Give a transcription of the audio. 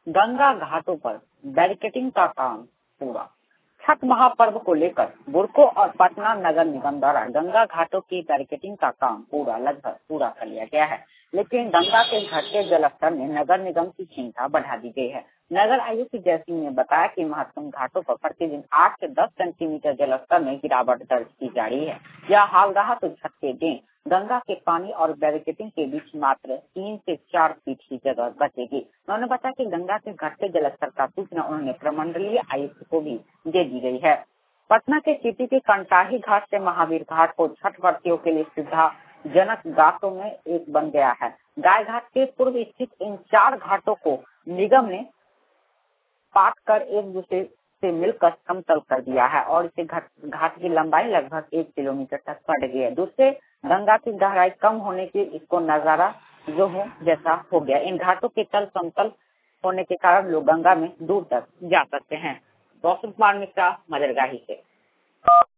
गंगा घाटों पर बैरिकेडिंग का काम पूरा। छठ महापर्व को लेकर बुडको और पटना नगर निगम द्वारा गंगा घाटों की बैरिकेडिंग का काम लगभग पूरा कर लिया गया है, लेकिन गंगा के घटते जलस्तर में नगर निगम की चिंता बढ़ा दी गई है। नगर आयुक्त जयसिंह ने बताया कि महत्वपूर्ण घाटों पर प्रतिदिन 8 से 10 सेंटीमीटर जलस्तर में गिरावट दर्ज की जा रही है। यह हाल रहा तो छठ के दिन गंगा के पानी और बैरिकेडिंग के बीच मात्र 3 से 4 फीट की जगह बचेगी। उन्होंने बताया कि गंगा के घटते जलस्तर का सूचना उन्होंने प्रमंडलीय आयुक्त को भी दे दी गई है। पटना के सिटी के कंटाही घाट से महावीर घाट को छठ व्रतियों के लिए सुविधाजनक घाटों में एक बन गया है। गाय घाट के पूर्व स्थित इन 4 घाटों को निगम ने पाट कर एक दूसरे से मिलकर समतल कर दिया है और इसे घाट की लंबाई लगभग 1 किलोमीटर तक बढ़ गई है। दूसरे गंगा की गहराई कम होने की इसको नजारा जो हो जैसा हो गया। इन घाटों के तल समतल होने के कारण लोग गंगा में दूर तक जा सकते हैं। गौतम कुमार मिश्रा, मदरगाही से।